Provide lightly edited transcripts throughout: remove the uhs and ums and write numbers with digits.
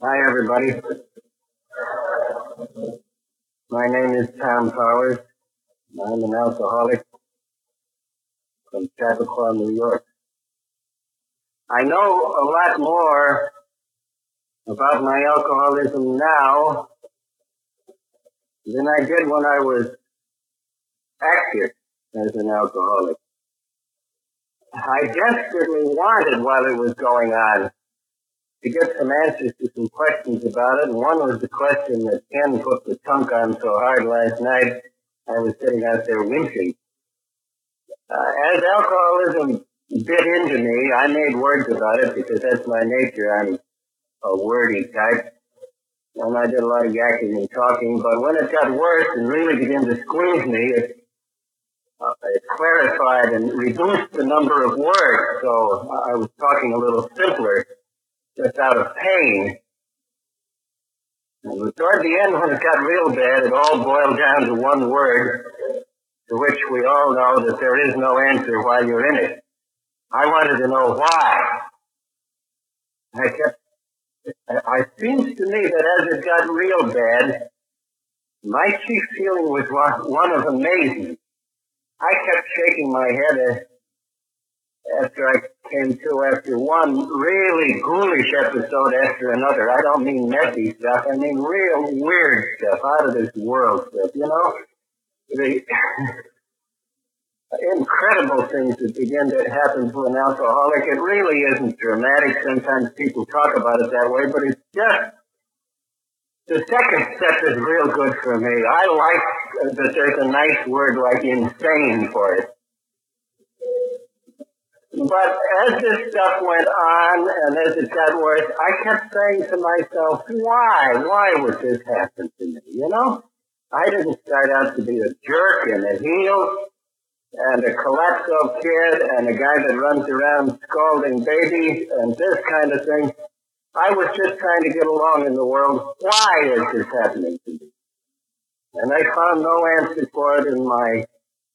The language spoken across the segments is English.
Hi, everybody. My name is Tom Powers. I'm an alcoholic from Chappaqua, New York. I know a lot more about my alcoholism now than I did when I was active as an alcoholic. I desperately wanted, while it was going on, to get some answers to some questions about it. And one was the question that Ken put the tunk on so hard last night. I was sitting out there winching. As alcoholism bit into me, I made words about it because that's my nature. I'm a wordy type. And I did a lot of yakking and talking. But when it got worse and really began to squeeze me, it clarified and reduced the number of words. So I was talking a little simpler, just out of pain. And toward the end, when it got real bad, it all boiled down to one word, to which we all know that there is no answer while you're in it. I wanted to know why. It seems to me that as it got real bad, my chief feeling was one of amazement. I kept shaking my head after I came to after one really ghoulish episode after another. I don't mean messy stuff. I mean real weird stuff, out of this world stuff, you know? The incredible things that begin to happen to an alcoholic. It really isn't dramatic. Sometimes people talk about it that way, but it's just, the second step is real good for me. I like that there's a nice word like insane for it. But as this stuff went on and as it got worse, I kept saying to myself, why? Why would this happen to me? You know? I didn't start out to be a jerk and a heel and a collapso kid and a guy that runs around scalding babies and this kind of thing. I was just trying to get along in the world. Why is this happening to me? And I found no answer for it in my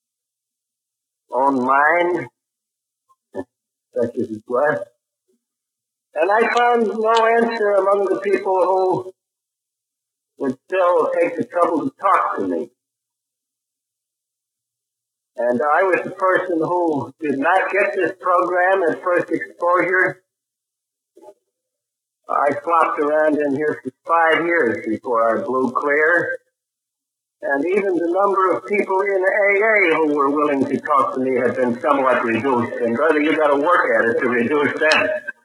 own mind, such as it was. And I found no answer among the people who would still take the trouble to talk to me. And I was the person who did not get this program at first exposure. I flopped around in here for 5 years before I blew clear. And even the number of people in AA who were willing to talk to me had been somewhat reduced. And brother, you got to work at it to reduce them.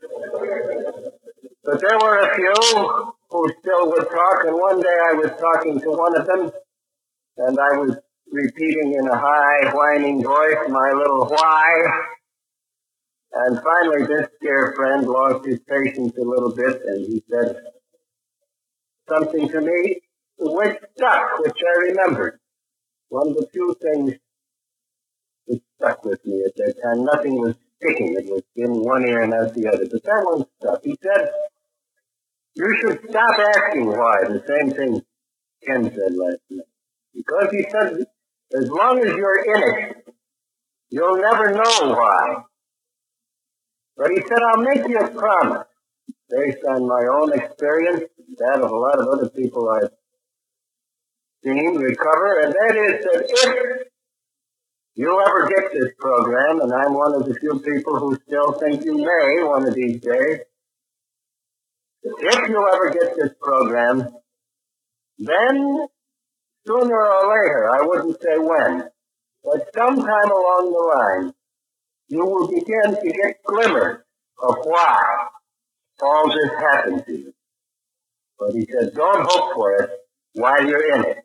But there were a few who still would talk. And one day I was talking to one of them, and I was repeating in a high, whining voice my little why. And finally, this dear friend lost his patience a little bit, and he said something to me which stuck, which I remembered. One of the few things that stuck with me at that time. Nothing was sticking. It was in one ear and out the other. But that one stuck. He said, you should stop asking why. The same thing Ken said last night. Because he said, as long as you're in it, you'll never know why. But he said, I'll make you a promise, based on my own experience, that of a lot of other people I've seen recover, and that is that if you ever get this program, and I'm one of the few people who still think you may one of these days, if you ever get this program, then sooner or later, I wouldn't say when, but sometime along the line, you will begin to get glimmers of why all this happened to you. But he said, don't hope for it while you're in it.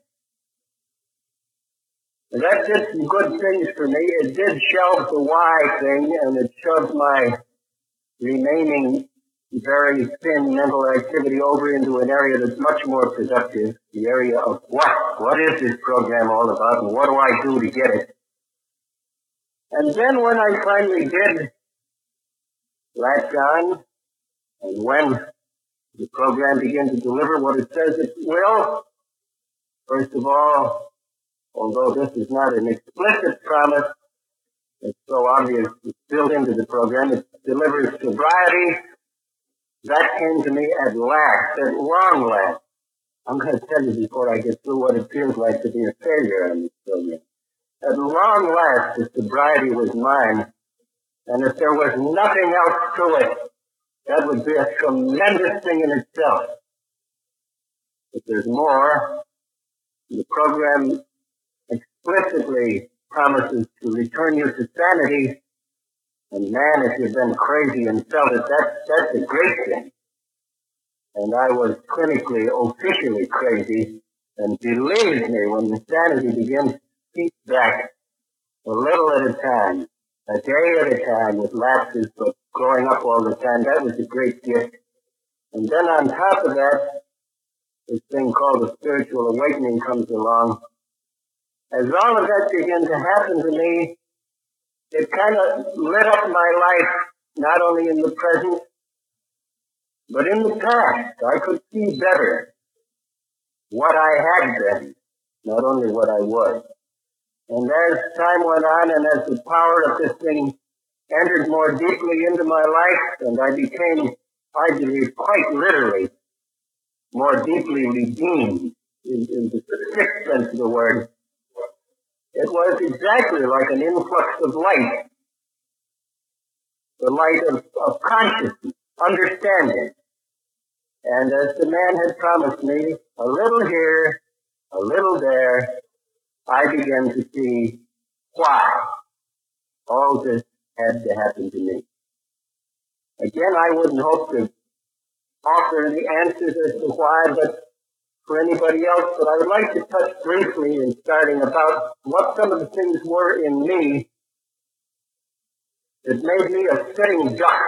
And that did some good things for me. It did shelve the why thing, and it shoved my remaining very thin mental activity over into an area that's much more productive, the area of what. What is this program all about, and what do I do to get it? And then when I finally did latch on, and when the program began to deliver what it says it will, first of all, although this is not an explicit promise, it's so obvious it's built into the program, it delivers sobriety, That came to me at last, at long last. I'm going to tell you before I get through what it feels like to be a failure on this program. At long last, the sobriety was mine, and if there was nothing else to it, that would be a tremendous thing in itself. If there's more, the program explicitly promises to return you to sanity, and man, if you've been crazy and felt it, that's a great thing. And I was clinically, officially crazy, and believe me, when the sanity begins to seep back, a little at a time, a day at a time, with lapses, but growing up all the time, that was a great gift. And then on top of that, this thing called the spiritual awakening comes along. As all of that began to happen to me, it kind of lit up my life, not only in the present, but in the past. I could see better what I had been, not only what I was. And as time went on, and as the power of this thing entered more deeply into my life, and I became, I believe, quite literally, more deeply redeemed in the strict sense of the word, it was exactly like an influx of light, the light of consciousness, understanding. And as the man had promised me, a little here, a little there, I began to see why all this had to happen to me. Again, I wouldn't hope to offer the answers as to why, but for anybody else, but I would like to touch briefly in starting about what some of the things were in me that made me a sitting duck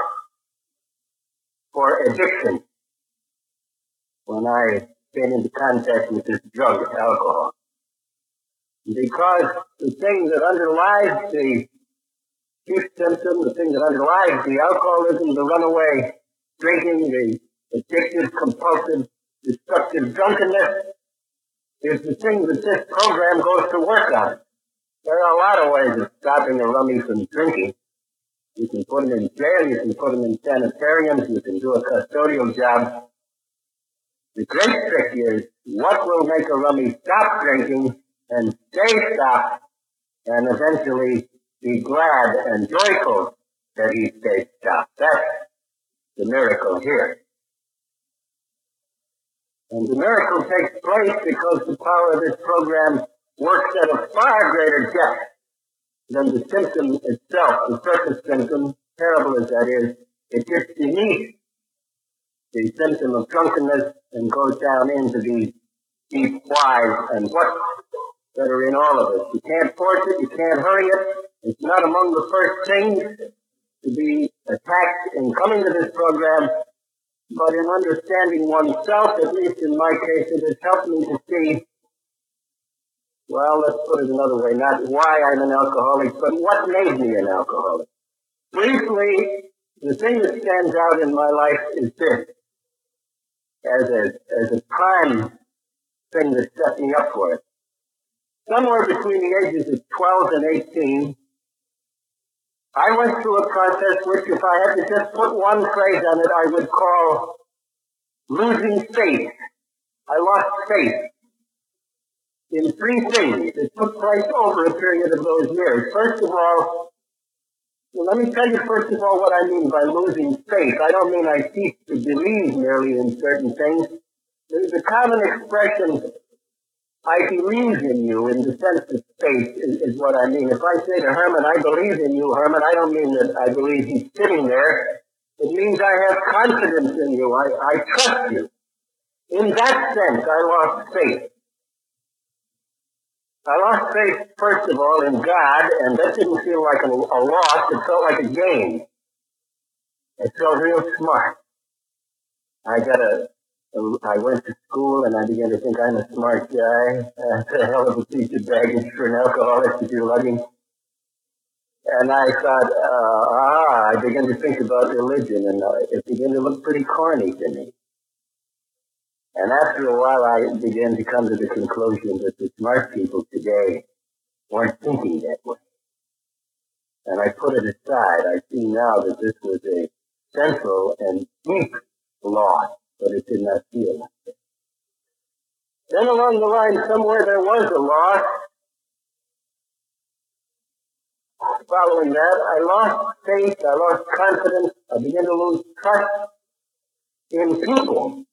for addiction when I came into contact with this drug, alcohol. Because the thing that underlies the chief symptom, the thing that underlies the alcoholism, the runaway drinking, the addictive, compulsive, destructive drunkenness, is the thing that this program goes to work on. There are a lot of ways of stopping a rummy from drinking. You can put him in jail, you can put him in sanitariums, you can do a custodial job. The great trick is, what will make a rummy stop drinking and stay stopped and eventually be glad and joyful that he stayed stopped? That's the miracle here. And the miracle takes place because the power of this program works at a far greater depth than the symptom itself, the surface symptom, terrible as that is. It gets beneath the symptom of drunkenness and goes down into these deep whys and whats that are in all of us. You can't force it, you can't hurry it. It's not among the first things to be attacked in coming to this program, but in understanding oneself, at least in my case, it has helped me to see, well, let's put it another way, not why I'm an alcoholic, but what made me an alcoholic. Briefly, the thing that stands out in my life is this, as a prime thing that set me up for it. Somewhere between the ages of 12 and 18, I went through a process which, if I had to just put one phrase on it, I would call losing faith. I lost faith in three things that took place over a period of those years. First of all, let me tell you first of all what I mean by losing faith. I don't mean I cease to believe merely in certain things. The common expression, I believe in you, in the sense of faith, is what I mean. If I say to Herman, I believe in you, Herman, I don't mean that I believe he's sitting there. It means I have confidence in you. I trust you. In that sense, I lost faith. I lost faith, first of all, in God, and that didn't feel like a loss. It felt like a gain. It felt real smart. I went to school and I began to think I'm a smart guy. That's a hell of a piece of baggage for an alcoholic to be lugging. And I thought, I began to think about religion, and it began to look pretty corny to me. And after a while, I began to come to the conclusion that the smart people today weren't thinking that way. And I put it aside. I see now that this was a central and deep lost, but it did not feel like it. Then along the line, somewhere there was a loss. Following that, I lost faith, I lost confidence, I began to lose trust in people.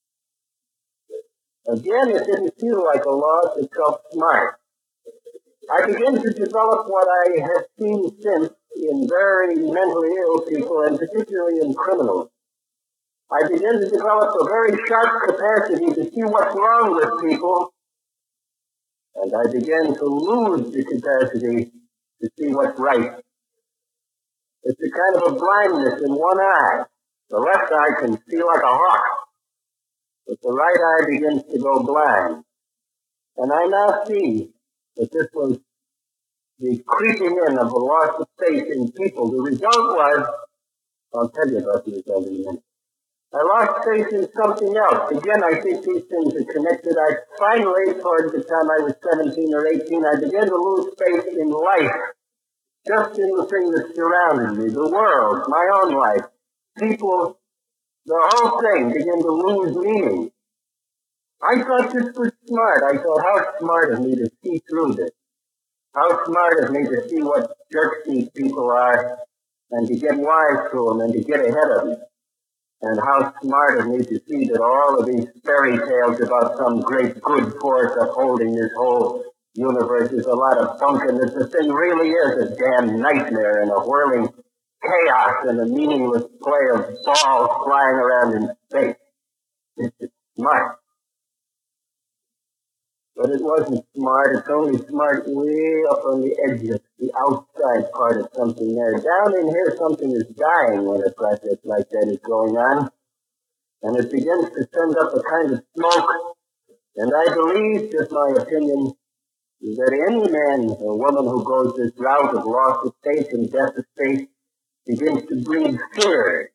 Again, it didn't feel like a loss, it felt smart. I began to develop what I have seen since in very mentally ill people, and particularly in criminals. I began to develop a very sharp capacity to see what's wrong with people, and I began to lose the capacity to see what's right. It's a kind of a blindness in one eye. The left eye can see like a hawk, but the right eye begins to go blind. And I now see that this was the creeping in of a loss of faith in people. The result was, I'll tell you about the result in a minute. I lost faith in something else. Again, I think these things are connected. I finally, toward the time I was 17 or 18, I began to lose faith in life. Just in the thing that surrounded me, the world, my own life. People, the whole thing began to lose meaning. I thought this was smart. I thought, how smart of me to see through this. How smart of me to see what jerks these people are and to get wise to them and to get ahead of them. And how smart of me to see that all of these fairy tales about some great good force upholding this whole universe is a lot of bunk, and that the thing really is a damn nightmare and a whirling chaos and a meaningless play of balls flying around in space. It's smart. But it wasn't smart. It's only smart way up on the edge of the outside part of something there. Down in here, something is dying when a process like that is going on. And it begins to send up a kind of smoke. And I believe, just my opinion, that any man or woman who goes this route of loss of faith and death of faith begins to breathe fear.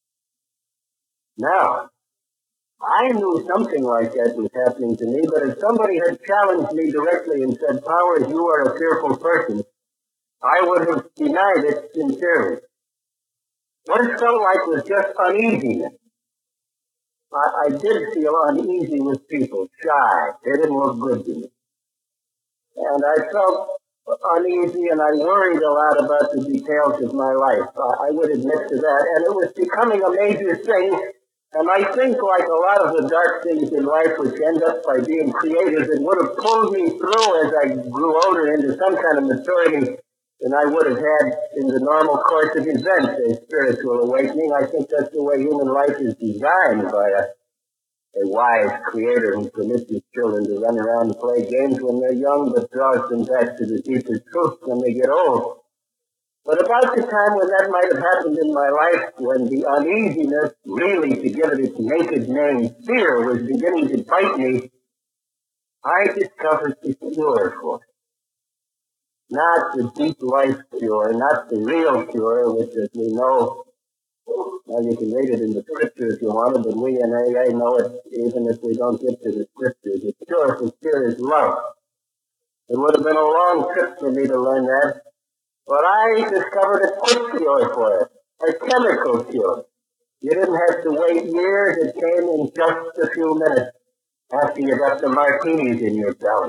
Now, I knew something like that was happening to me, but if somebody had challenged me directly and said, Powers, you are a fearful person, I would have denied it sincerely. What it felt like was just uneasiness. I did feel uneasy with people, shy. They didn't look good to me. And I felt uneasy, and I worried a lot about the details of my life. I would admit to that, and it was becoming a major thing. And I think, like a lot of the dark things in life which end up by being creative, it would have pulled me through as I grew older into some kind of maturity than I would have had in the normal course of events, a spiritual awakening. I think that's the way human life is designed by a wise creator who permits his children to run around and play games when they're young, but draws them back to the deeper truth when they get old. But about the time when that might have happened in my life, when the uneasiness, really to give it its naked name, fear, was beginning to bite me, I discovered the cure for it. Not the deep life cure, not the real cure, which, as we know, well, you can read it in the scripture if you want it, but we in AA know it even if we don't get to the scripture. The cure for fear is love. It would have been a long trip for me to learn that. But I discovered a quick cure for it, a chemical cure. You didn't have to wait years. It came in just a few minutes after you got the martinis in your belly.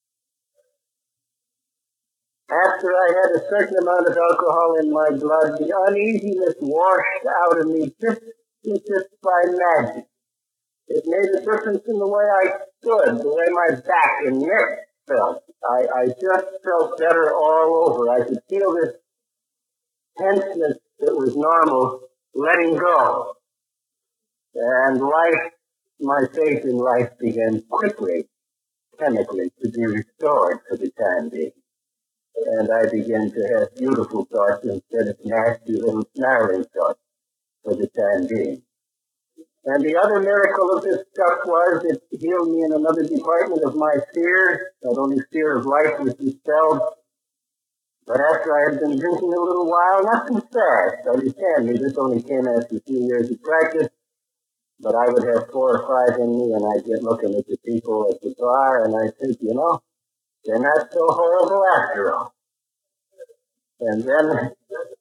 After I had a certain amount of alcohol in my blood, the uneasiness washed out of me just by magic. It made a difference in the way I stood, the way my back and neck felt. I just felt better all over. I could feel this tenseness that was normal letting go. And life, my faith in life began quickly, chemically, to be restored for the time being. And I began to have beautiful thoughts instead of nasty little snarling thoughts for the time being. And the other miracle of this stuff was it healed me in another department of my fear. Not only fear of life was dispelled, but after I had been drinking a little while, not too fast, understand me, this only came after a few years of practice, but I would have 4 or 5 in me, and I'd get looking at the people at the bar, and I'd think, you know, they're not so horrible after all. And then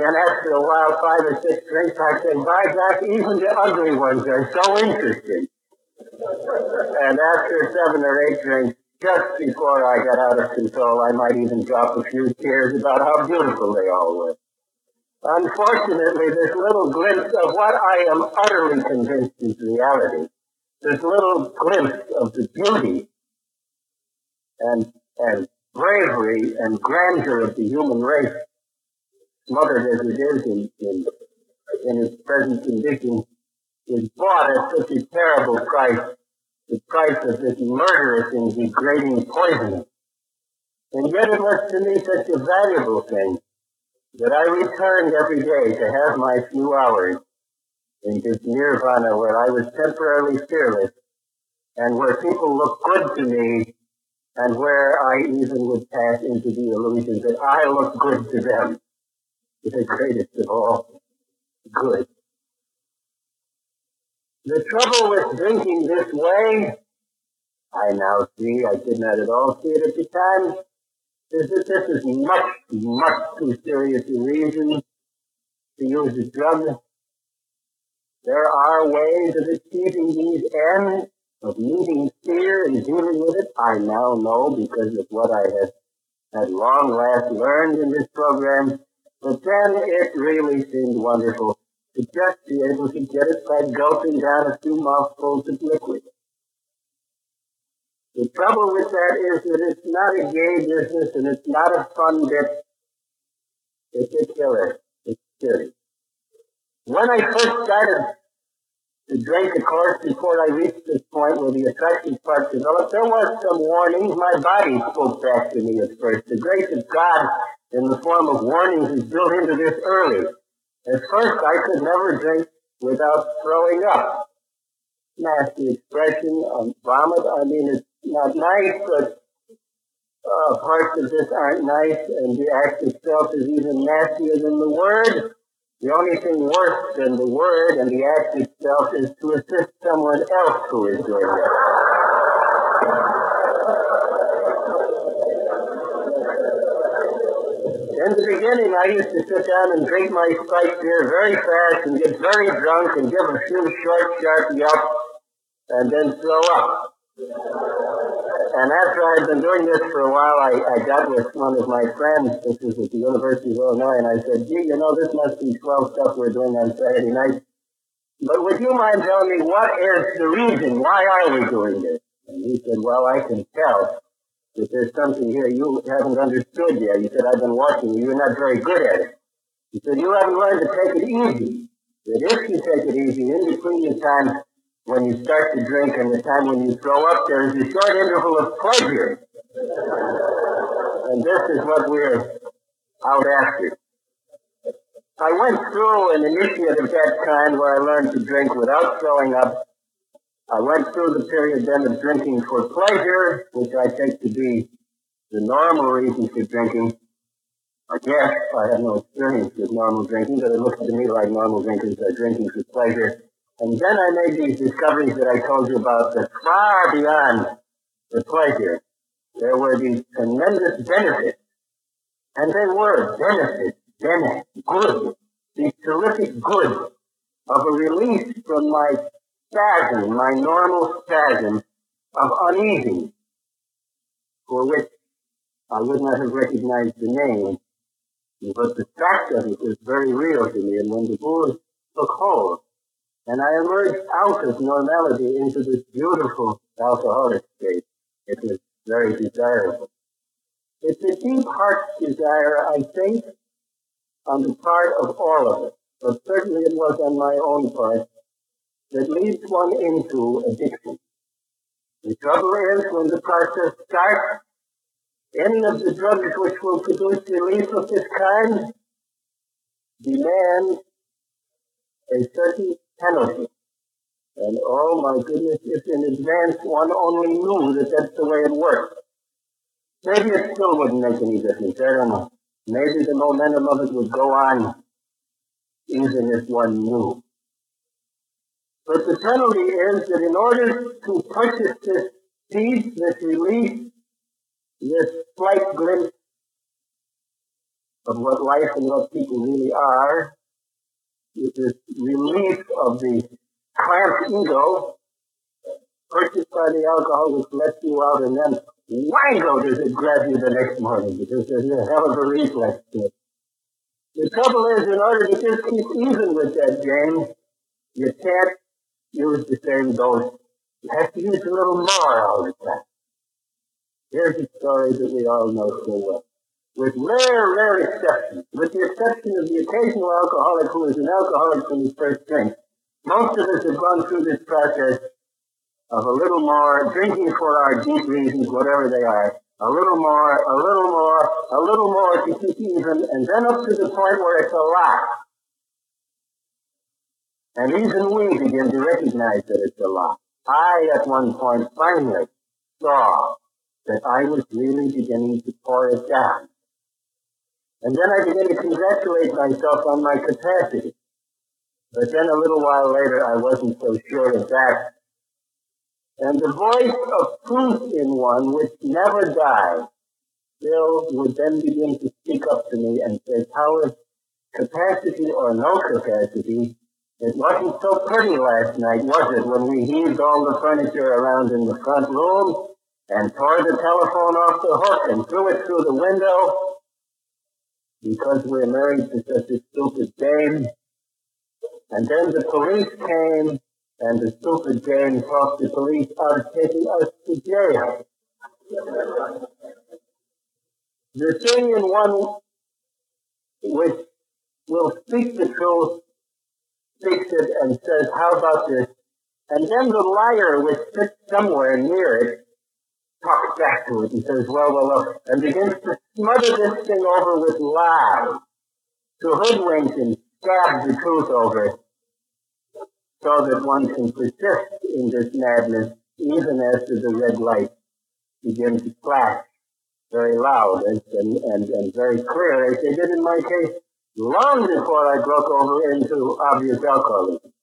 And after a while, 5 or 6 drinks, I say, by God, even the ugly ones are so interesting. And after 7 or 8 drinks, just before I got out of control, I might even drop a few tears about how beautiful they all were. Unfortunately, this little glimpse of what I am utterly convinced is reality, this little glimpse of the beauty and bravery and grandeur of the human race, smothered as it is in its present condition, is bought at such a terrible price, the price of this murderous and degrading poison. And yet it was to me such a valuable thing that I returned every day to have my few hours in this nirvana where I was temporarily fearless and where people looked good to me and where I even would pass into the illusion that I looked good to them. The greatest of all, good. The trouble with drinking this way, I now see, I did not at all see it at the time, is that this is much, much too serious a reason to use a drug. There are ways of achieving these ends, of meeting fear and dealing with it. I now know because of what I have at long last learned in this program. But then it really seemed wonderful to just be able to get it by gulping down a few mouthfuls of liquid. The trouble with that is that it's not a gay business and it's not a fun bit. It's a killer. It's serious. When I first started to drink, of course, before I reached this point where the attractive part developed, there was some warnings. My body spoke back to me at first. The grace of God in the form of warnings is built into this early. At first, I could never drink without throwing up. Nasty expression of vomit. I mean, it's not nice, but parts of this aren't nice, and the act itself is even nastier than the word. The only thing worse than the word and the act itself is to assist someone else who is doing it. In the beginning, I used to sit down and drink my spiked beer very fast and get very drunk and give a few short, sharp yelps and then throw up. And after I had been doing this for a while, I got with one of my friends. This was at the University of Illinois, and I said, gee, you know, this must be 12 stuff we're doing on Saturday night. But would you mind telling me what is the reason? Why are we doing this? And he said, well, I can tell that there's something here you haven't understood yet. He said, I've been watching you. You're not very good at it. He said, you haven't learned to take it easy. That if you take it easy, in between the time when you start to drink and the time when you throw up, there's a short interval of pleasure. And this is what we're out after. I went through an initiate of that kind where I learned to drink without throwing up. I went through the period then of drinking for pleasure, which I take to be the normal reason for drinking. I guess I have no experience with normal drinking, but it looks to me like normal drinkers are drinking for pleasure. And then I made these discoveries that I told you about that far beyond the pleasure. There were these tremendous benefits. And they were benefits, good, these terrific good of a release from my spasm, my normal spasm of uneasiness, for which I would not have recognized the name, but the fact of it was very real to me. And when the booze took hold, and I emerged out of normality into this beautiful alcoholic state, it was very desirable. It's a deep heart desire, I think, on the part of all of us, but certainly it was on my own part, that leads one into addiction. The trouble is, when the process starts, any of the drugs which will produce relief of this kind demand a certain penalty. And oh my goodness, if in advance one only knew that that's the way it works. Maybe it still wouldn't make any difference, I don't know. Maybe the momentum of it would go on even if one knew. But the penalty is that in order to purchase this peace, this relief, this slight glimpse of what life and what people really are, with this relief of the cramped ego purchased by the alcohol, which lets you out, and then wango does it grab you the next morning, because there's a hell of a reflex to it. The trouble is, in order to just keep even with that game, you can't use the same dose. You have to use a little more all the time. Here's a story that we all know so well. With rare exceptions, with the exception of the occasional alcoholic who is an alcoholic from his first drink, most of us have gone through this process of a little more, drinking for our deep reasons, whatever they are, a little more to keep even, and then up to the point where it's a lot. And even we begin to recognize that it's a lot. I, at one point, finally saw that I was really beginning to pour it down. And then I began to congratulate myself on my capacity. But then a little while later, I wasn't so sure of that. And the voice of truth in one, which never died, still would then begin to speak up to me and say, Howard, capacity or no capacity, it wasn't so pretty last night, was it, when we heaved all the furniture around in the front room and tore the telephone off the hook and threw it through the window because we're married to such a stupid dame. And then the police came, and the stupid dame talked the police out of taking us to jail. The thing in one which will speak the truth speaks it and says, how about this? And then the liar, which sits somewhere near it, talks back to it and says, well, and begins to smother this thing over with lies, to hoodwink and stab the truth over it, so that one can persist in this madness even after the red light begins to flash very loud and very clear, as they did in my case, long before I broke over into obvious alcoholism.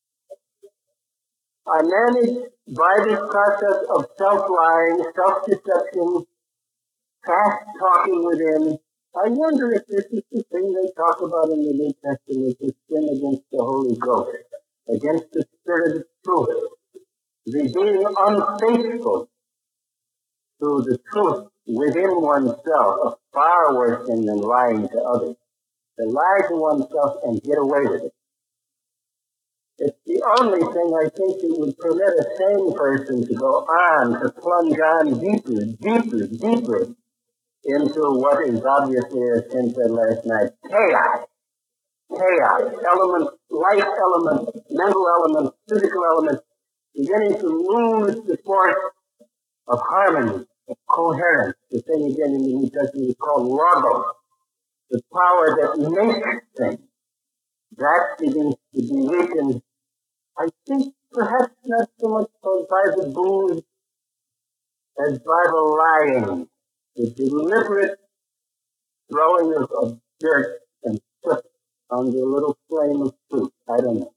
I managed, by this process of self-lying, self-deception, fast-talking within, I wonder if this is the thing they talk about in the New Testament, the sin against the Holy Ghost, against the Spirit of truth, the being unfaithful to the truth within oneself, a far worse thing than lying to others. To lie to oneself and get away with it. It's the only thing I think that would permit a sane person to go on, to plunge on deeper into what is obviously, as Tim said last night, chaos, elements, life elements, mental elements, physical elements, beginning to lose the force of harmony, of coherence. The thing again in the New Testament is called logos, the power that makes things. That begins to be weakened, I think, perhaps not so much by the booze as by the lying, the deliberate throwing of dirt and soot on the little flame of truth. I don't know.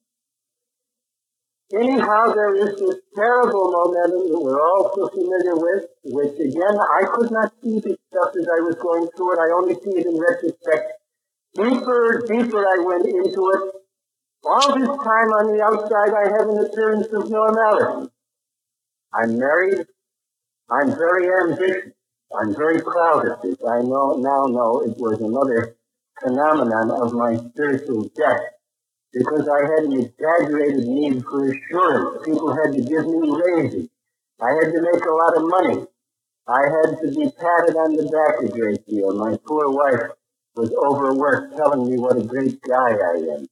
Anyhow, there is this terrible momentum that we're all so familiar with, which again, I could not see this stuff as I was going through it. I only see it in retrospect. Deeper I went into it. All this time on the outside, I have an appearance of normality. I'm married. I'm very ambitious. I'm very proud of this. I now know it was another phenomenon of my spiritual death, because I had an exaggerated need for assurance. People had to give me raises. I had to make a lot of money. I had to be patted on the back a great deal. My poor wife was overworked, telling me what a great guy I am.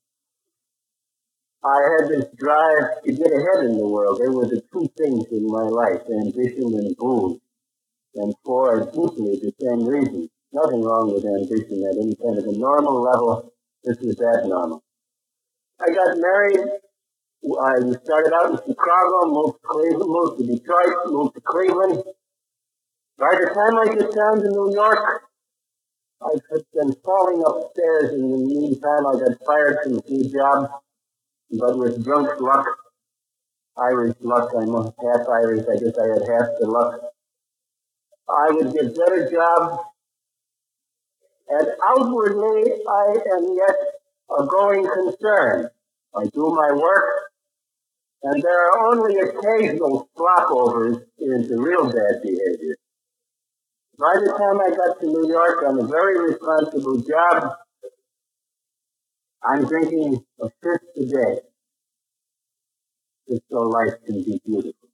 I had this drive to get ahead in the world. They were the two things in my life, ambition and booze. And for deeply the same reason. Nothing wrong with ambition at any kind of a normal level. This was abnormal. I got married. I started out in Chicago, moved to Cleveland, moved to Detroit, moved to Cleveland. By the time I get down to New York, I had been falling upstairs. In the meantime, I got fired from a few jobs, but with drunk luck, Irish luck, I'm half Irish, I guess I had half the luck. I would get better jobs, and outwardly I am yet a going concern. I do my work, and there are only occasional flopovers into real bad behavior. By the time I got to New York on a very responsible job, I'm drinking a fifth a day, just so life can be beautiful.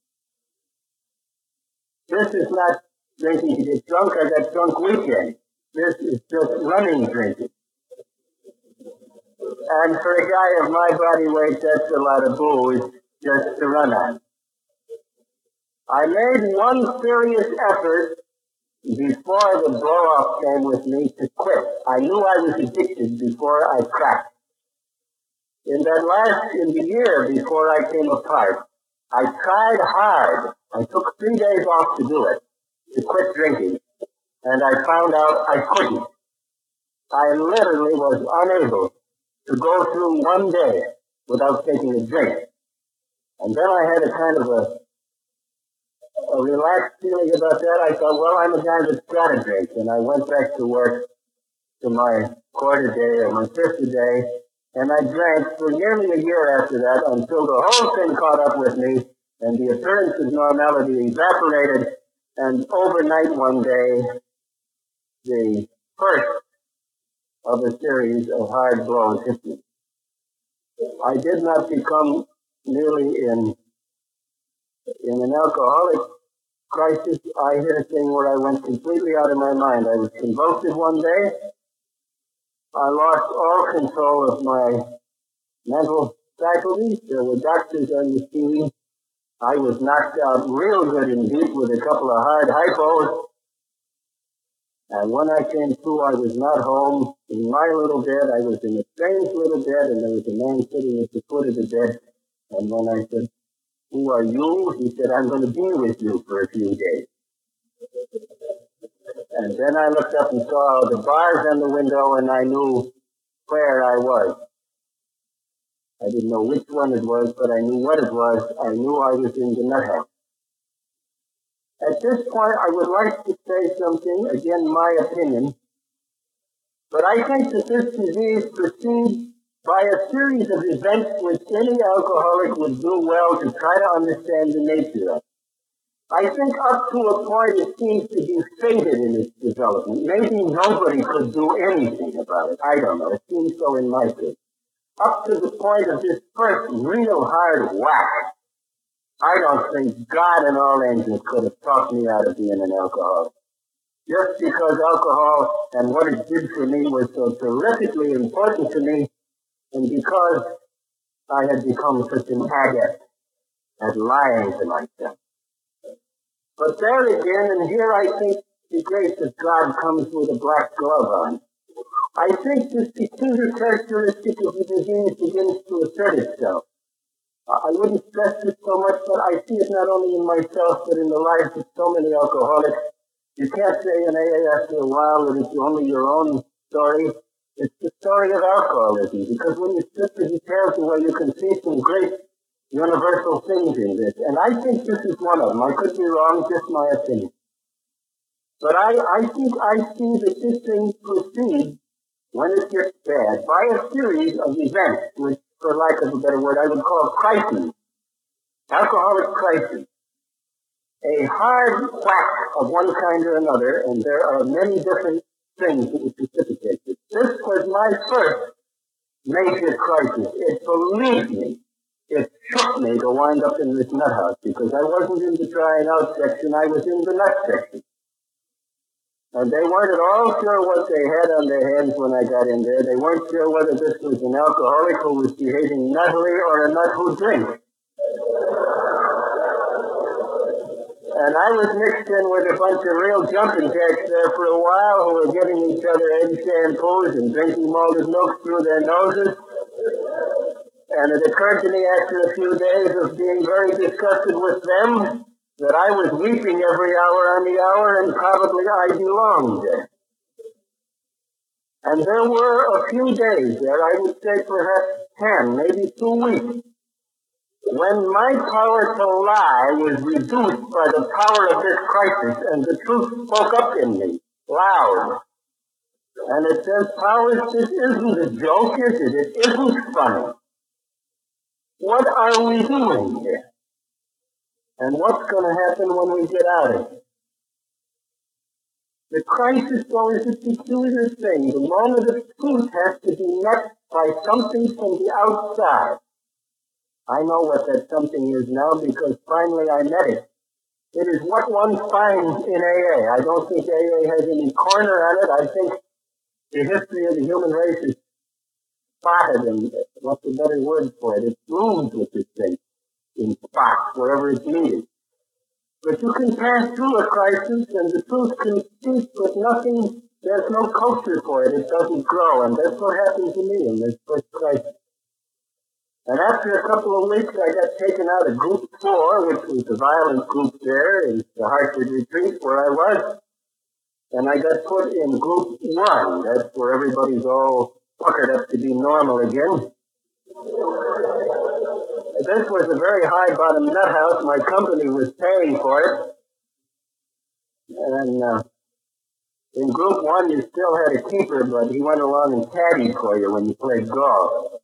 This is not drinking to get drunk. I got drunk weekend. This is just running drinking. And for a guy of my body weight, that's a lot of booze just to run on. I made one serious effort before the blow-off came with me to quit. I knew I was addicted before I cracked. In the year before I came apart, I tried hard. I took 3 days off to do it, to quit drinking, and I found out I couldn't. I literally was unable to go through one day without taking a drink. And then I had a kind of a relaxed feeling about that. I thought, well, I'm a guy that's got a drink. And I went back to work to my quarter day or my fifth a day, and I drank for nearly a year after that until the whole thing caught up with me and the appearance of normality evaporated, and overnight one day, the first of a series of hard blows hit me. I did not become nearly in an alcoholic crisis. I hit a thing where I went completely out of my mind. I was convulsive one day. I lost all control of my mental faculties. There were doctors on the scene. I was knocked out real good indeed with a couple of hard hypos. And when I came to, I was not home in my little bed. I was in a strange little bed, and there was a man sitting at the foot of the bed. And when I said, "Who are you?" he said, "I'm going to be with you for a few days." And then I looked up and saw the bars on the window, and I knew where I was. I didn't know which one it was, but I knew what it was. I knew I was in the nut house. At this point, I would like to say something, again, my opinion, but I think that this disease proceeds by a series of events which any alcoholic would do well to try to understand the nature of. I think up to a point it seems to be fated in its development. Maybe nobody could do anything about it. I don't know. It seems so in my case. Up to the point of this first real hard whack, I don't think God and all angels could have talked me out of being an alcoholic. Just because alcohol and what it did for me was so terrifically important to me, and because I had become such an adept at lying to myself. But there again, and here I think the grace of God comes with a black glove on. I think this peculiar characteristic of the disease begins to assert itself. I wouldn't stress this so much, but I see it not only in myself, but in the lives of so many alcoholics. You can't say in AA after a while that it's only your own story. It's the story of alcoholism, because when you strip the details away, you can see some great universal things in this. And I think this is one of them. I could be wrong, just my opinion. But I think I see that this thing proceeds, when it gets bad, by a series of events, which, for lack of a better word, I would call crises. Alcoholic crises. A hard whack of one kind or another, and there are many different things that would precipitate it. This was my first major crisis. It believed me. It shook me to wind up in this nut house, because I wasn't in the trying out section, I was in the nut section. And they weren't at all sure what they had on their hands when I got in there. They weren't sure whether this was an alcoholic who was behaving nuttily or a nut who drinks. And I was mixed in with a bunch of real jumping jacks there for a while who were giving each other egg shampoos and drinking malted milk through their noses. And it occurred to me after a few days of being very disgusted with them that I was weeping every hour on the hour, and probably I belonged there. And there were a few days there, I would say perhaps 10, maybe 2 weeks, when my power to lie was reduced by the power of this crisis, and the truth spoke up in me, loud. And it says, Powers, this isn't a joke, is it? It isn't funny. What are we doing here? And what's going to happen when we get out of it? The crisis, though, is a peculiar thing. The moment of truth has to be met by something from the outside. I know what that something is now because finally I met it. It is what one finds in AA. I don't think AA has any corner on it. I think the history of the human race is spotted, and what's a better word for it? It blooms with this thing in spots wherever it's needed. But you can pass through a crisis, and the truth can speak, but nothing, there's no culture for it. It doesn't grow, and that's what happened to me in this first crisis. And after a couple of weeks, I got taken out of Group 4, which was the violent group there in the Hartford retreat where I was. And I got put in Group 1. That's where everybody's all puckered up to be normal again. This was a very high-bottom nut house. My company was paying for it. And in Group 1, you still had a keeper, but he went along and caddied for you when you played golf.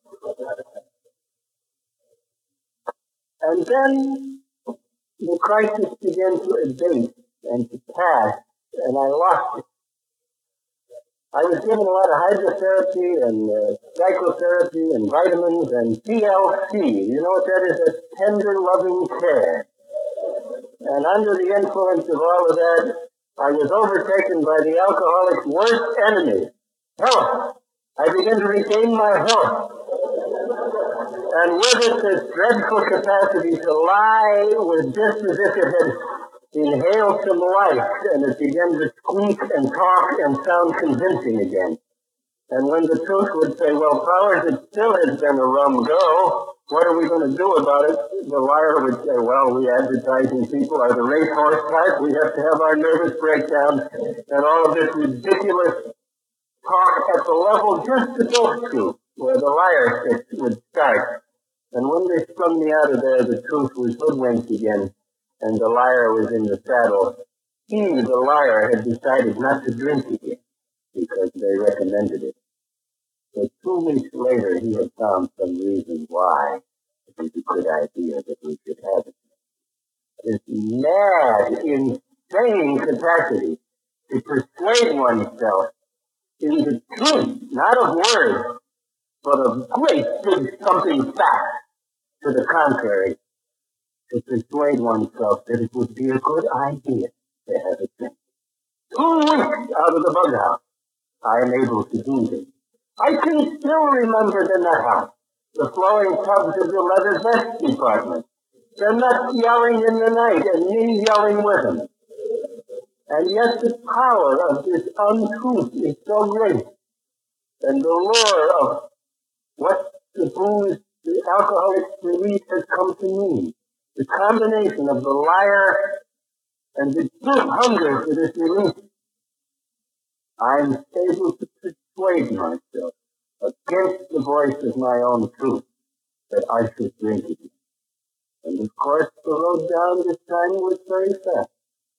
And then the crisis began to abate and to pass, and I lost it. I was given a lot of hydrotherapy and psychotherapy and vitamins and TLC. You know what that is? That's tender, loving care. And under the influence of all of that, I was overtaken by the alcoholic's worst enemy, health. I began to regain my health. And with it, this dreadful capacity to lie was just as if it had inhaled some life, and it began to squeak and talk and sound convincing again. And when the truth would say, well, Powers, it still has been a rum go. What are we going to do about it? The liar would say, well, we advertising people are the racehorse type. We have to have our nervous breakdown and all of this ridiculous talk at the level just above truth, where the liar would start. And when they sprung me out of there, the truth was hoodwinked again, and the liar was in the saddle. He, the liar, had decided not to drink again because they recommended it. But 2 weeks later, he had found some reason why it was a good idea that we should have it. This mad, insane capacity to persuade oneself in the truth, not of words, but of great big something fact to the contrary, to persuade oneself that it would be a good idea to have it drink. 2 weeks out of the bug house, I am able to do this. I can still remember the nut house, the flowing tubs of the leather vest department, the nuts yelling in the night and me yelling with them. And yet the power of this untruth is so great, and the lure of what the booze, the alcoholic's relief has come to mean. The combination of the liar and the true hunger for this relief. I'm able to persuade myself against the voice of my own truth that I should drink it. And of course, the road down this time was very fast.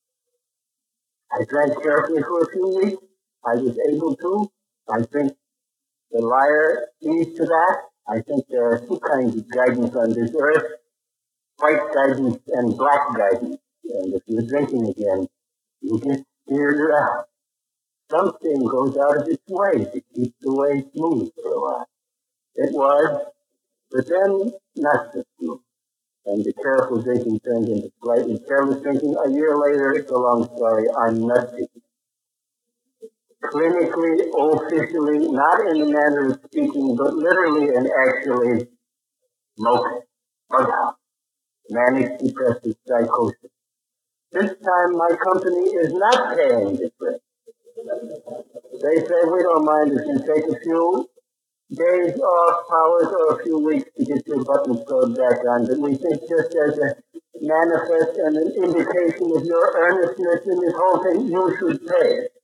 I drank carefully for a few weeks. I was able to. I think the liar sees to that. I think there are 2 kinds of guidance on this earth, white guidance and black guidance. And if you're drinking again, you get steered out. Something goes out of its way to keep the way smooth for a while. It was, but then not so smooth. And the careful drinking turned into slightly careless drinking. A year later, it's a long story, I'm not drinking. Clinically, officially, not in the manner of speaking, but literally and actually, smoking, bug house, manic depressive psychosis. This time my company is not paying this rate. They say, we don't mind if you take a few days off, Powers, or a few weeks to get your buttons sewed back on, but we think just as a manifest and an indication of your earnestness in this whole thing, you should pay it.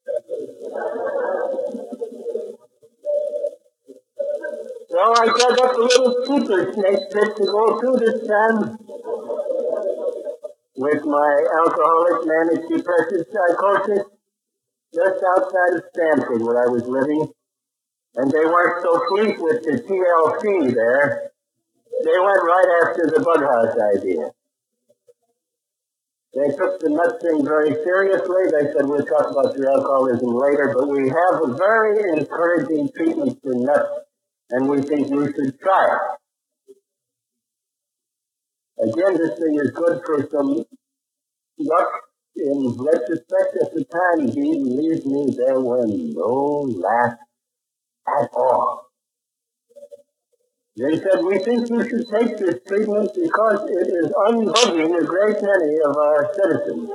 So I dug up a little super snake pit to go through this time with my alcoholic manic depressive psychosis. just outside of Stanford where I was living, and they weren't so fleet with the TLC there. They went right after the bug house idea. They took the nut thing very seriously. They said, we'll talk about your alcoholism later, but we have a very encouraging treatment for nuts, and we think you should try it. Again, this thing is good for some luck. In retrospect, at the time, believe me, there were no laughs at all. They said, we think you should take this treatment because it is unbugging a great many of our citizens.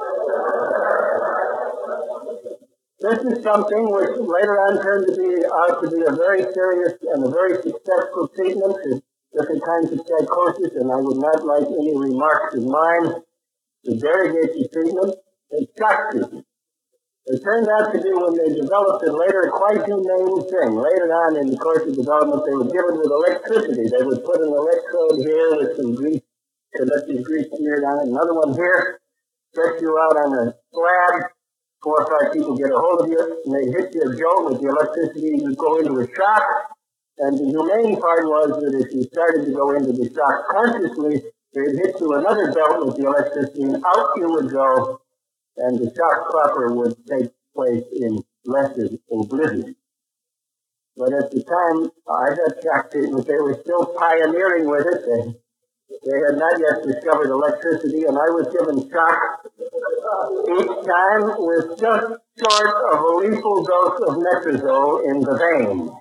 This is something which later on turned out to be a very serious and a very successful treatment for different kinds of psychosis, and I would not like any remarks of mine to derogate the treatment. It's shock treatment. It turned out to be, when they developed it later, a quite humane thing. Later on in the course of development, they would give it with electricity. They would put an electrode here with some grease, conductive grease smeared on it, another one here, stretch you out on a slab, 4 or 5 people get a hold of you, and they hit you a jolt with the electricity, you go into a shock. And the humane part was that if you started to go into the shock consciously, they'd hit you another belt with the electricity, and out you would go, and the shock proper would take place in blessed oblivion. But at the time I got shock treatment, they were still pioneering with it. They had not yet discovered electricity, and I was given shock each time with just short of a lethal dose of metrazole in the vein.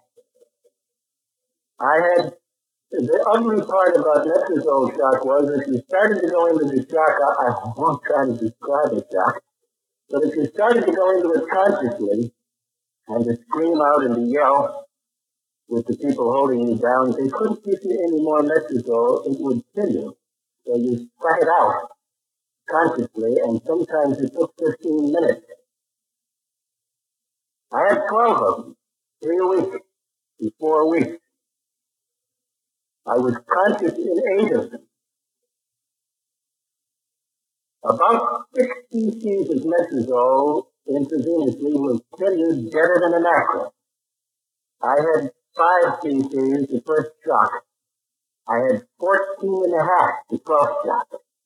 The ugly part about metrazole shock was if you started to go into the shock, I won't try to describe a shock, but if you started to go into it consciously and to scream out and to yell with the people holding you down, they couldn't give you any more metrazole, it would kill you. So you spat it out consciously, and sometimes it took 15 minutes. I had 12 of them, 3 a week, in 4 weeks. I was conscious in 8 of them. About 6 cc's of metrazole intravenously will kill you better than an acro. I had 5 cc's the first shock. I had 14 and a half the 12th shock.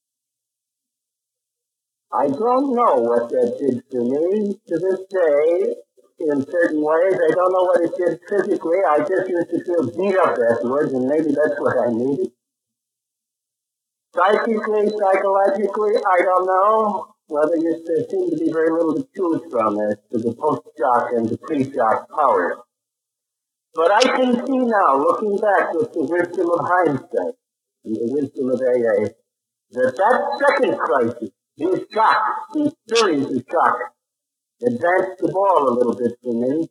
I don't know what that did for me to this day. In certain ways, I don't know what it did physically. I just used to feel beat up afterwards, and maybe that's what I needed. Psychically, psychologically, I don't know. Whether there seemed to be very little to choose from as to the post-shock and the pre-shock power. But I can see now, looking back with the wisdom of hindsight and the wisdom of AA, that second crisis, these shocks, these series of shocks, advanced the ball a little bit for me.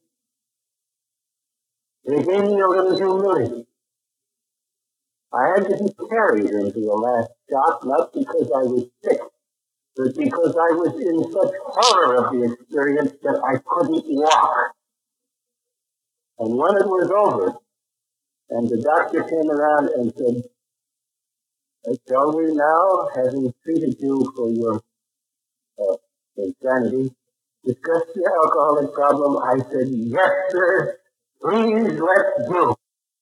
They gave me a little humility. I had to be carried into the last shock, not because I was sick, but because I was in such horror of the experience that I couldn't walk. And when it was over, and the doctor came around and said, shall we now, having treated you for your insanity, discuss your alcoholic problem? I said, yes, sir. Please, let's do.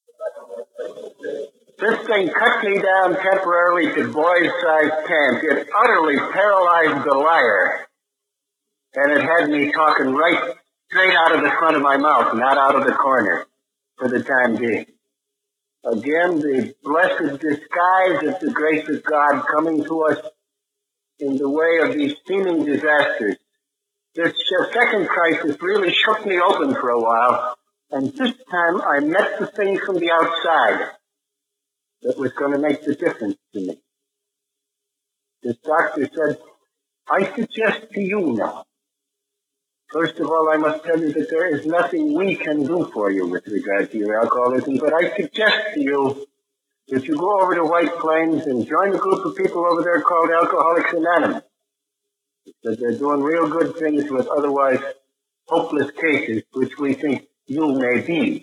This thing cut me down temporarily to boy-sized pants. It utterly paralyzed the liar. And it had me talking right straight out of the front of my mouth, not out of the corner, for the time being. Again, the blessed disguise of the grace of God coming to us in the way of these seeming disasters. This second crisis really shook me open for a while, and this time I met the thing from the outside that was going to make the difference to me. This doctor said, I suggest to you now, first of all, I must tell you that there is nothing we can do for you with regard to your alcoholism, but I suggest to you that you go over to White Plains and join a group of people over there called Alcoholics Anonymous. That they're doing real good things with otherwise hopeless cases, which we think you may be.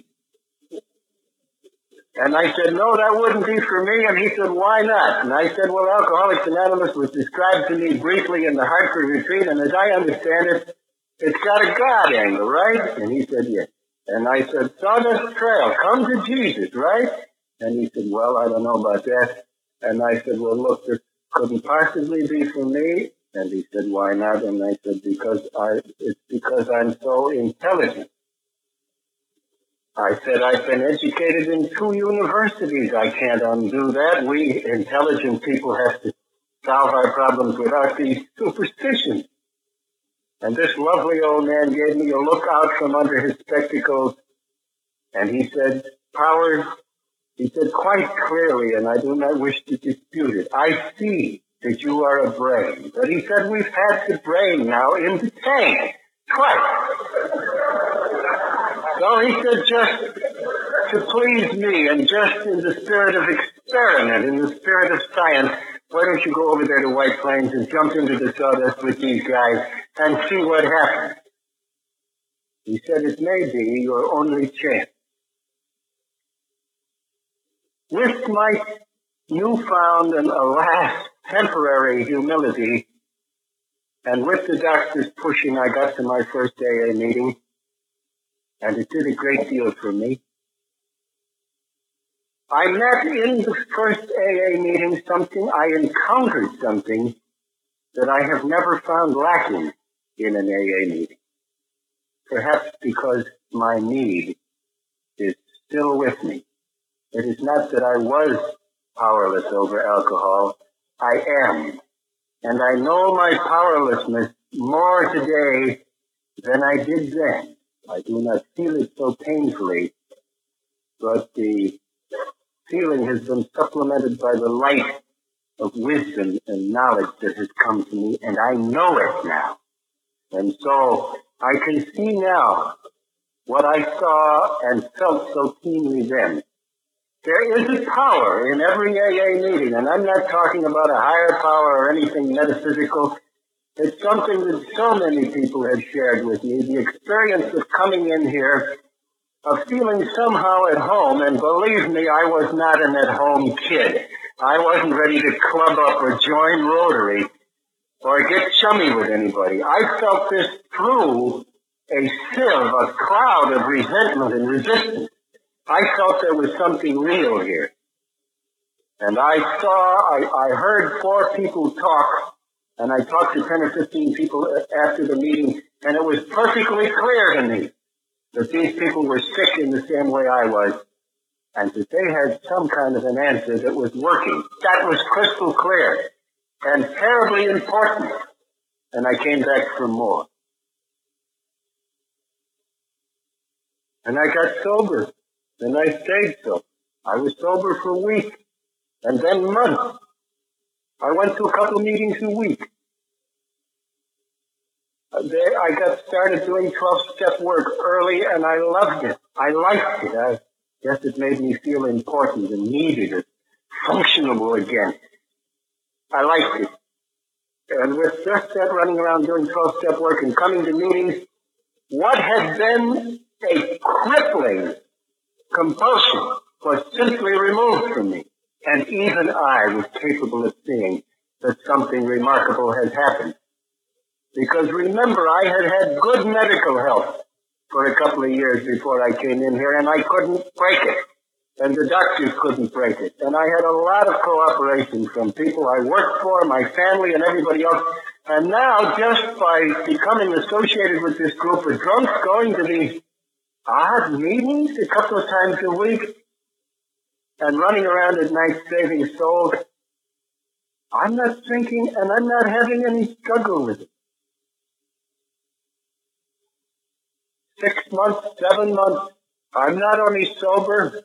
And I said, no, that wouldn't be for me. And he said, why not? And I said, well, Alcoholics Anonymous was described to me briefly in the Hartford retreat, and as I understand it, It's got a God angle, right? And he said, yes. And I said, Sawdust Trail, come to Jesus, right? And he said, well, I don't know about that. And I said, well, look, this couldn't possibly be for me. And he said, why not? And I said, it's because I'm so intelligent. I said, I've been educated in 2 universities. I can't undo that. We intelligent people have to solve our problems without these superstitions. And this lovely old man gave me a look out from under his spectacles, and he said, Powers, he said quite clearly, and I do not wish to dispute it, I see that you are a brain. But he said, we've had the brain now in the tank twice. So he said, just to please me and just in the spirit of experiment, in the spirit of science, why don't you go over there to White Plains and jump into the sawdust with these guys and see what happens? He said, it may be your only chance. With my newfound and alas, temporary humility, and with the doctor's pushing, I got to my first AA meeting, and it did a great deal for me. I met in the first AA meeting I encountered something that I have never found lacking in an AA meeting. Perhaps because my need is still with me. It is not that I was powerless over alcohol. I am. And I know my powerlessness more today than I did then. I do not feel it so painfully, but the feeling has been supplemented by the light of wisdom and knowledge that has come to me, and I know it now. And so I can see now what I saw and felt so keenly then. There is a power in every AA meeting, and I'm not talking about a higher power or anything metaphysical. It's something that so many people have shared with me, the experience of coming in here, of feeling somehow at home, and believe me, I was not an at-home kid. I wasn't ready to club up or join Rotary or get chummy with anybody. I felt this through a sieve, a cloud of resentment and resistance. I felt there was something real here. And I heard 4 people talk, and I talked to 10 or 15 people after the meeting, and it was perfectly clear to me that these people were sick in the same way I was, and that they had some kind of an answer that was working. That was crystal clear and terribly important. And I came back for more. And I got sober. And I stayed so. I was sober for a week, and then months. I went to a couple of meetings a week. I got started doing 12-step work early, and I loved it. I liked it. I guess it made me feel important and needed and functionable again. I liked it. And with just that running around doing 12-step work and coming to meetings, what had been a crippling compulsion was simply removed from me. And even I was capable of seeing that something remarkable has happened. Because remember, I had good medical health for a couple of years before I came in here, and I couldn't break it. And the doctors couldn't break it. And I had a lot of cooperation from people I worked for, my family, and everybody else. And now, just by becoming associated with this group of drunks, going to these odd meetings a couple of times a week, and running around at night saving souls, I'm not thinking, and I'm not having any struggle with it. 6 months, 7 months, I'm not only sober,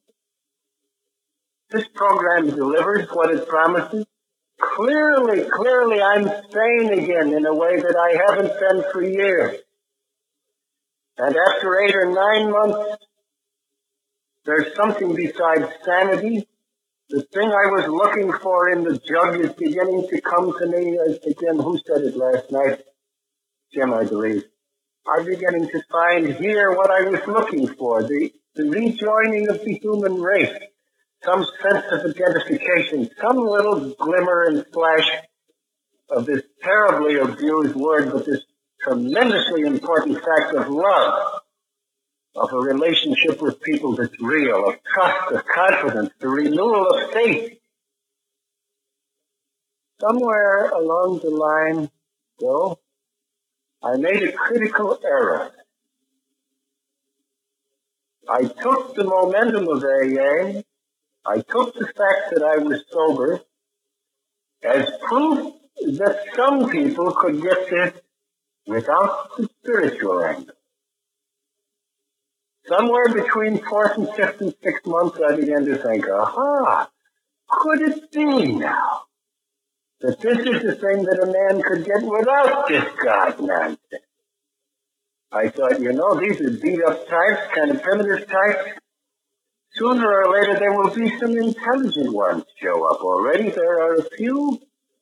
this program delivers what it promises. Clearly, I'm sane again in a way that I haven't been for years. And after 8 or 9 months, there's something besides sanity. The thing I was looking for in the jug is beginning to come to me. Again, who said it last night? Jim, I believe. I'm beginning to find here what I was looking for, the rejoining of the human race, some sense of identification, some little glimmer and flash of this terribly abused word, but this tremendously important fact of love, of a relationship with people that's real, of trust, of confidence, the renewal of faith. Somewhere along the line, though, I made a critical error. I took the momentum of AA, I took the fact that I was sober as proof that some people could get this without the spiritual angle. Somewhere between 4th and 5th and 6th months, I began to think, aha, could it be now that this is the thing that a man could get without this God nonsense? I thought, these are beat-up types, kind of primitive types. Sooner or later, there will be some intelligent ones show up. Already there are a few.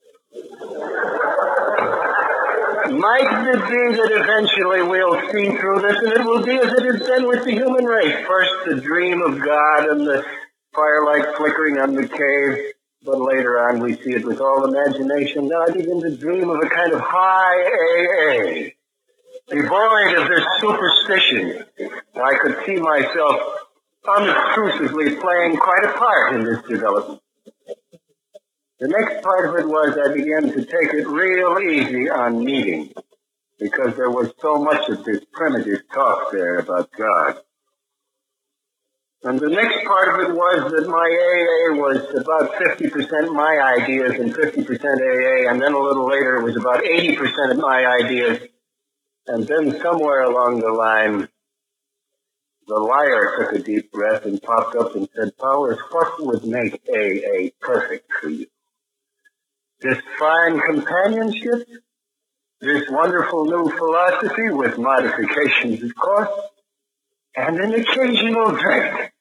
Might it be that eventually we'll see through this, and it will be as it has been with the human race. First, the dream of God and the firelight flickering on the cave, but later on we see it with all imagination. Now I begin to dream of a kind of high AA, devoid of this superstition. I could see myself unobtrusively playing quite a part in this development. The next part of it was I began to take it real easy on meeting, because there was so much of this primitive talk there about God. And the next part of it was that my AA was about 50% my ideas and 50% AA, and then a little later it was about 80% of my ideas. And then somewhere along the line, the liar took a deep breath and popped up and said, Powers, what would make AA perfect for you? This fine companionship, this wonderful new philosophy with modifications, of course, and an occasional drink.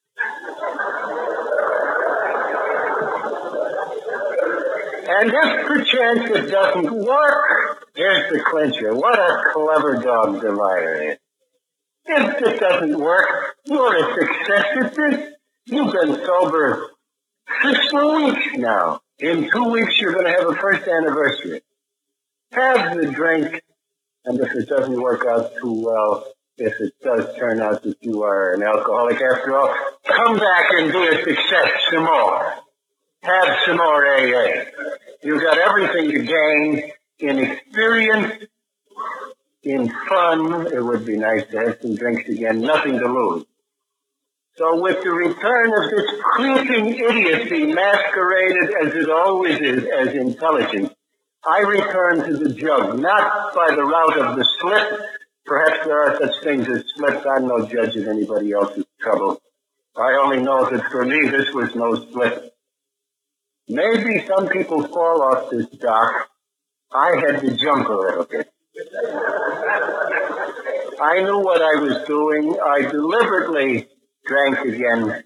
And if perchance it doesn't work, here's the clincher. What a clever dog the liar is. If it doesn't work, you're a success at this. You've been sober 6 weeks now. In 2 weeks, you're going to have a first anniversary. Have the drink, and if it doesn't work out too well, if it does turn out that you are an alcoholic after all, come back and be a success some more. Have some more AA. You've got everything to gain in experience, in fun. It would be nice to have some drinks again. Nothing to lose. So with the return of this creeping idiocy masqueraded as it always is as intelligence, I return to the jug, not by the route of the slip. Perhaps there are such things as slips. I'm no judge of anybody else's trouble. I only know that for me this was no slip. Maybe some people fall off this dock. I had to jump a little bit. I knew what I was doing. I deliberately drank again.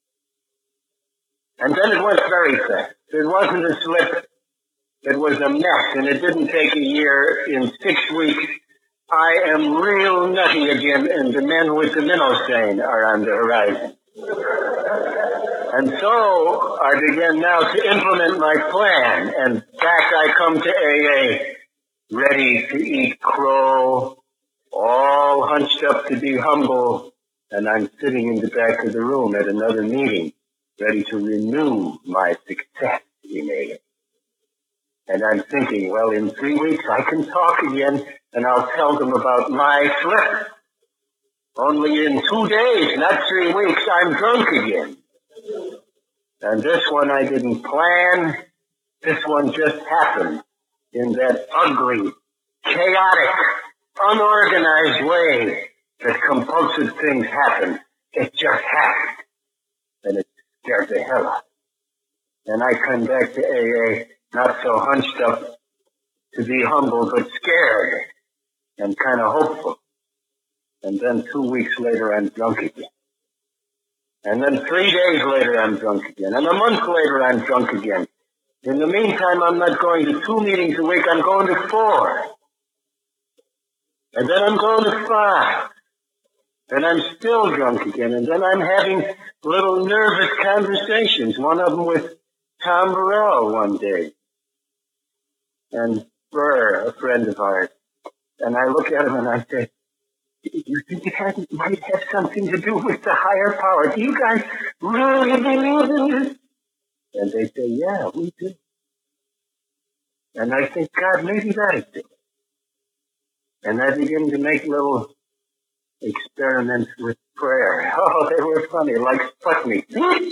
And then it went very fast. It wasn't a slip. It was a mess, and it didn't take a year. In 6 weeks, I am real nutty again, and the men with the minnow stain are on the horizon. And so I began now to implement my plan, and back I come to AA, ready to eat crow, all hunched up to be humble, and I'm sitting in the back of the room at another meeting, ready to renew my success in AA. And I'm thinking, well, in 3 weeks I can talk again, and I'll tell them about my slip. Only in 2 days, not 3 weeks, I'm drunk again. And this one I didn't plan. This one just happened in that ugly, chaotic, unorganized way that compulsive things happen. It just happened. And it scared the hell out. And I come back to AA, not so hunched up to be humble, but scared and kind of hopeful. And then 2 weeks later, I'm drunk again. And then 3 days later, I'm drunk again. And a month later, I'm drunk again. In the meantime, I'm not going to 2 meetings a week, I'm going to 4. And then I'm going to 5. And I'm still drunk again. And then I'm having little nervous conversations, one of them with Tom Burrell one day. And Burr, a friend of ours. And I look at him and I say, you think it might have something to do with the higher power? Do you guys really believe in this? And they say, yeah, we do. And I think, God, maybe that is it. And I begin to make little experiments with prayer. Oh, they were funny, like Sputnik.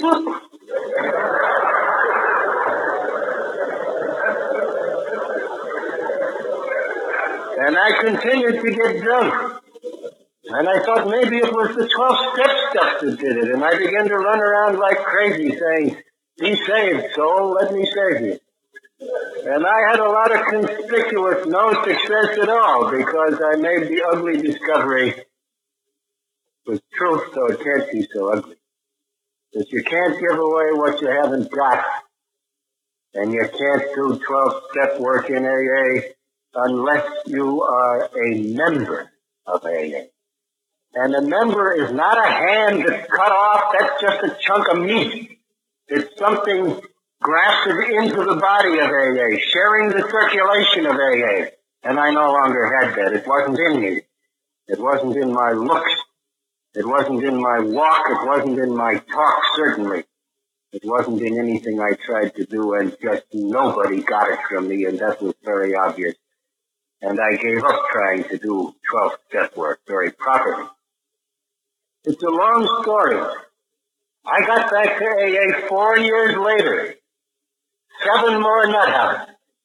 And I continued to get drunk. And I thought maybe it was the 12-step stuff that did it. And I began to run around like crazy saying, be saved, soul, let me save you. And I had a lot of conspicuous no success at all because I made the ugly discovery. It was truth, so it can't be so ugly. That you can't give away what you haven't got. And you can't do 12-step work in AA unless you are a member of AA. And a member is not a hand that's cut off, that's just a chunk of meat. It's something grafted into the body of AA, sharing the circulation of AA. And I no longer had that. It wasn't in me. It wasn't in my looks. It wasn't in my walk. It wasn't in my talk, certainly. It wasn't in anything I tried to do, and just nobody got it from me, and that was very obvious. And I gave up trying to do 12-step work very properly. It's a long story. I got back to AA 4 years later. 7 more nut houses.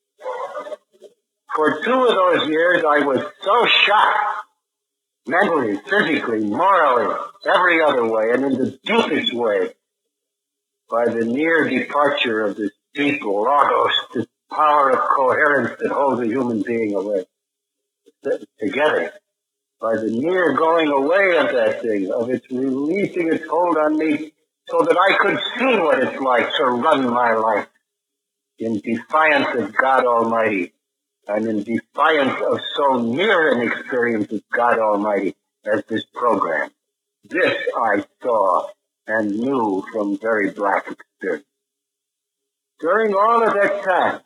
For 2 of those years, I was so shocked, mentally, physically, morally, every other way, and in the deepest way, by the near departure of this deep logos, this power of coherence that holds a human being away together. By the near going away of that thing, of its releasing its hold on me so that I could see what it's like to run my life in defiance of God Almighty and in defiance of so near an experience of God Almighty as this program. This I saw and knew from very black experience. During all of that time,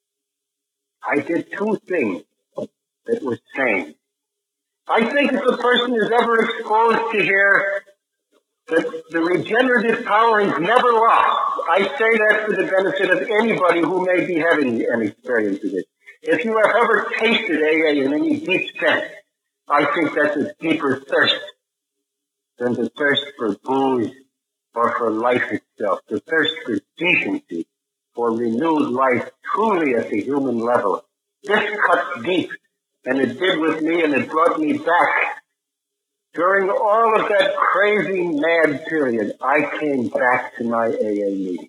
I did 2 things that were sane. I think if a person is ever exposed to hear that the regenerative power is never lost, I say that for the benefit of anybody who may be having an experience of it. If you have ever tasted AA in any deep sense, I think that's a deeper thirst than the thirst for booze or for life itself, the thirst for decency, for renewed life truly at the human level. This cuts deep. And it did with me, and it brought me back. During all of that crazy, mad period, I came back to my AA meeting.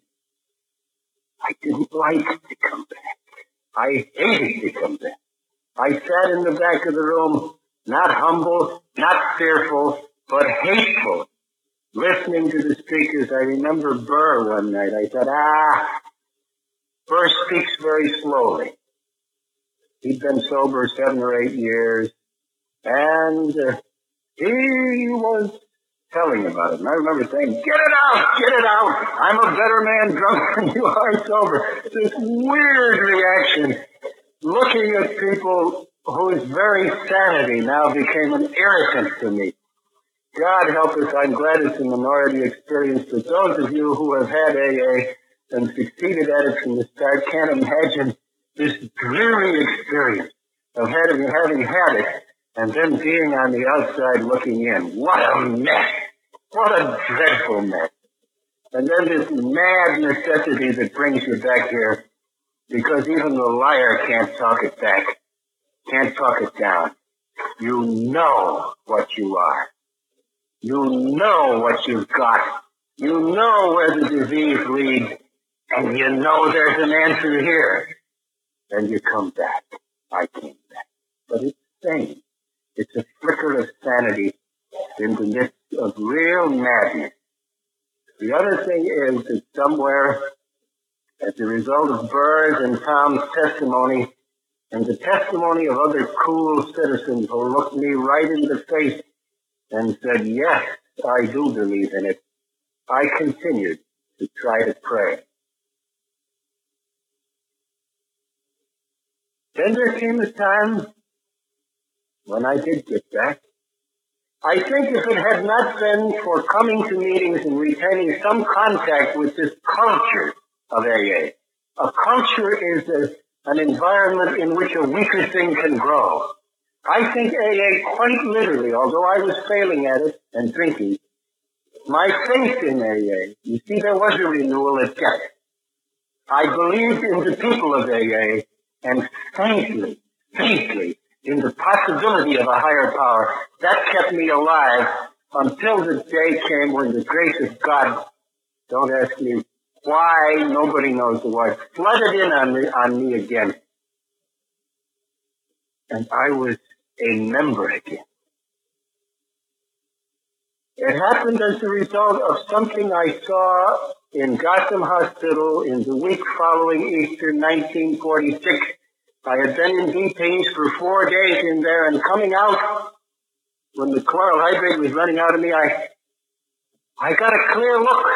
I didn't like to come back. I hated to come back. I sat in the back of the room, not humble, not fearful, but hateful, listening to the speakers. I remember Burr one night. I thought, Burr speaks very slowly. He'd been sober 7 or 8 years, and he was telling about it. And I remember saying, get it out. I'm a better man drunk than you are sober. This weird reaction, looking at people whose very sanity now became an irritant to me. God help us, I'm glad it's a minority experience, but those of you who have had AA and succeeded at it from the start can't imagine this dreary experience of having had it and then being on the outside looking in. What a mess! What a dreadful mess! And then this mad necessity that brings you back here, because even the liar can't talk it back, can't talk it down. You know what you are. You know what you've got. You know where the disease leads, and you know there's an answer here. And you come back. I came back. But it's sane. It's a flicker of sanity in the midst of real madness. The other thing is that somewhere, as a result of Burr's and Tom's testimony, and the testimony of other cool citizens who looked me right in the face and said, yes, I do believe in it, I continued to try to pray. Then there came a time when I did get back. I think if it had not been for coming to meetings and retaining some contact with this culture of AA, a culture is an environment in which a weaker thing can grow. I think AA quite literally, although I was failing at it and drinking, my faith in AA, you see, there was a renewal at death. I believed in the people of AA and faintly, in the possibility of a higher power. That kept me alive until the day came when the grace of God, don't ask me why, nobody knows why, flooded in on me again. And I was a member again. It happened as a result of something I saw in Gotham Hospital in the week following Easter 1946. I had been in detainees for 4 days in there, and coming out, when the chloral hydrate was running out of me, I got a clear look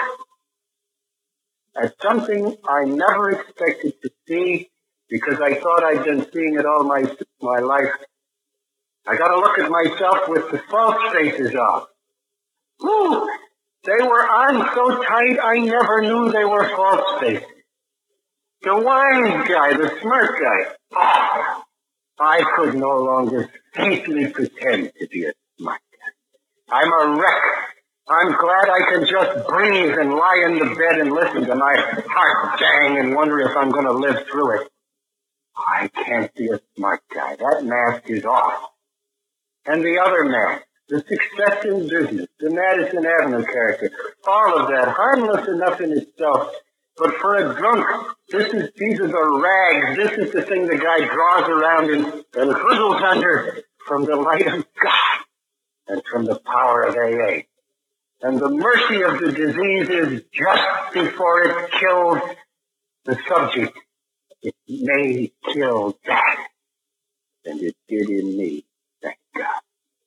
at something I never expected to see because I thought I'd been seeing it all my life. I got a look at myself with the false faces off. Whew, they were on so tight I never knew they were false faces. The wise guy, the smart guy, I could no longer safely pretend to be a smart guy. I'm a wreck. I'm glad I can just breathe and lie in the bed and listen to my heart bang and wonder if I'm going to live through it. I can't be a smart guy. That mask is off. And the other mask, the success in business, the Madison Avenue character, all of that, harmless enough in itself. But for a drunk, these are the rags. This is the thing the guy draws around and huddles under from the light of God and from the power of AA. And the mercy of the disease is just before it kills the subject. It may kill that. And it did in me, thank God.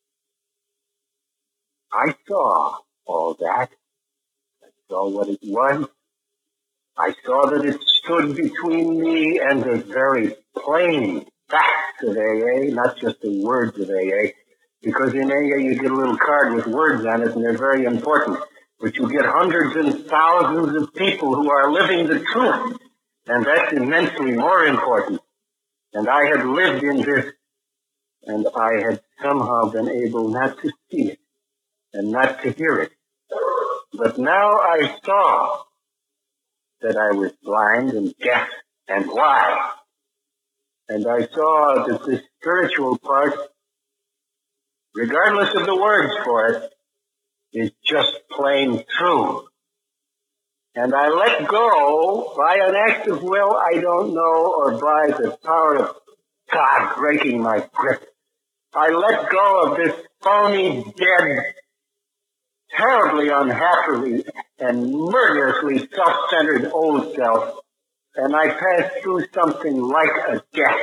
I saw all that. I saw what it was. I saw that it stood between me and the very plain facts of AA, not just the words of AA, because in AA you get a little card with words on it and they're very important, but you get hundreds and thousands of people who are living the truth, and that's immensely more important. And I had lived in this, and I had somehow been able not to see it and not to hear it. But now I saw that I was blind and deaf, and why? And I saw that the spiritual part, regardless of the words for it, is just plain true. And I let go by an act of will, I don't know, or by the power of God breaking my grip. I let go of this phony, dead, terribly unhappily and murderously self-centered old self, and I passed through something like a death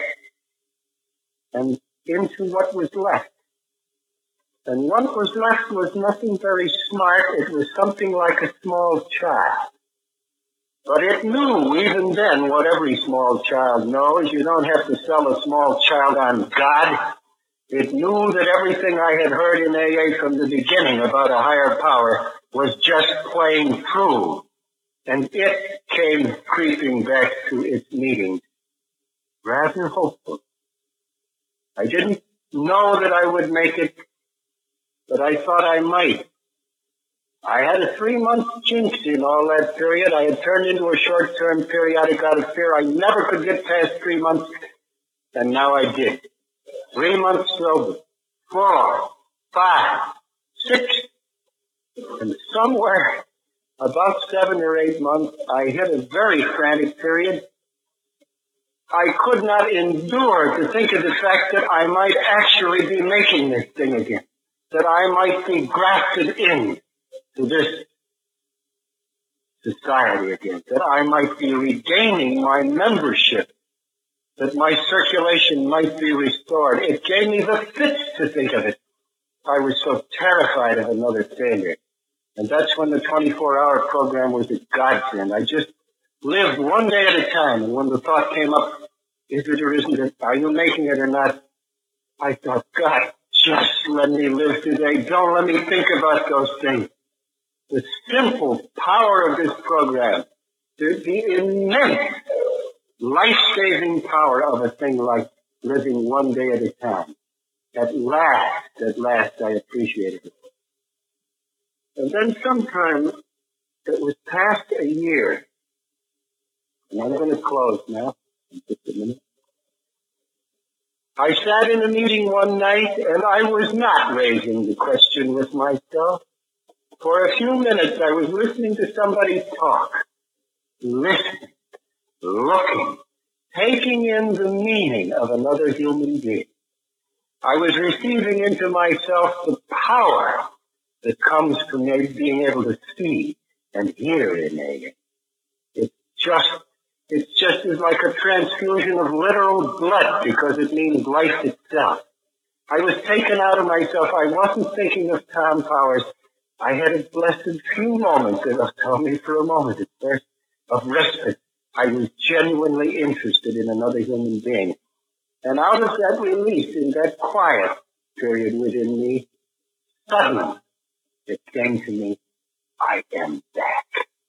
and into what was left. And what was left was nothing very smart. It was something like a small child. But it knew even then what every small child knows. You don't have to sell a small child on God. It knew that everything I had heard in AA from the beginning about a higher power was just plain true. And it came creeping back to its meetings, rather hopeful. I didn't know that I would make it, but I thought I might. I had a 3-month jinx in all that period. I had turned into a short-term periodic out of fear. I never could get past 3 months, and now I did. 3 months sober, 4, 5, 6, and somewhere about 7 or 8 months, I hit a very frantic period. I could not endure to think of the fact that I might actually be making this thing again, that I might be grafted in to this society again, that I might be regaining my membership, that my circulation might be restored. It gave me the fits to think of it. I was so terrified of another failure. And that's when the 24-hour program was a godsend. I just lived one day at a time. And when the thought came up, is it or isn't it? Are you making it or not? I thought, God, just let me live today. Don't let me think about those things. The simple power of this program, the immense life-saving power of a thing like living one day at a time. At last, I appreciated it. And then sometime, it was past a year, and I'm going to close now in just a minute. I sat in a meeting one night, and I was not raising the question with myself. For a few minutes, I was listening to somebody talk, listening, looking, taking in the meaning of another human being. I was receiving into myself the power that comes from being able to see and hear innate. It's just as like a transfusion of literal blood because it means life itself. I was taken out of myself. I wasn't thinking of Tom Powers. I had a blessed few moments, it'll tell me for a moment at first, of respite. I was genuinely interested in another human being. And out of that release, in that quiet period within me, suddenly it came to me, I am back.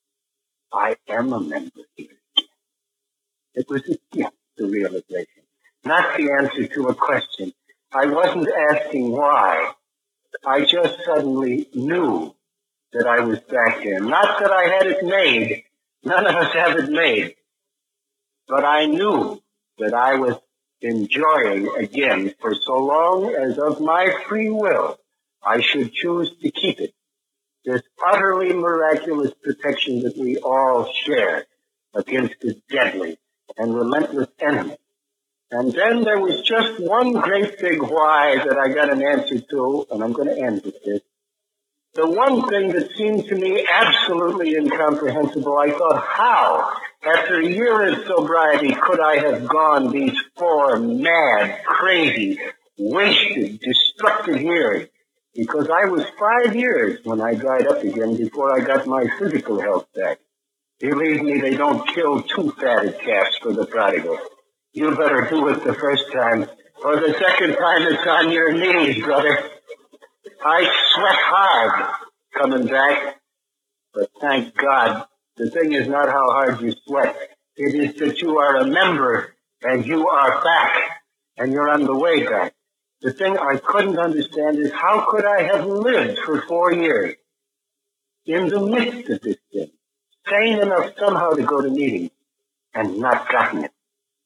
I am a member here again. It was a gift, the realization, not the answer to a question. I wasn't asking why. I just suddenly knew that I was back there. Not that I had it made. None of us have it made. But I knew that I was enjoying again for so long as of my free will I should choose to keep it. This utterly miraculous protection that we all share against the deadly and relentless enemy. And then there was just one great big why that I got an answer to, and I'm going to end with this. The one thing that seemed to me absolutely incomprehensible, I thought, how, after a year of sobriety, could I have gone these 4 mad, crazy, wasted, destructive years? Because I was 5 years when I dried up again before I got my physical health back. Believe me, they don't kill 2 fatted calves for the prodigal. You better do it the first time, or the second time it's on your knees, brother. I sweat hard coming back, but thank God, the thing is not how hard you sweat. It is that you are a member, and you are back, and you're on the way back. The thing I couldn't understand is how could I have lived for 4 years in the midst of this thing, sane enough somehow to go to meetings, and not gotten it.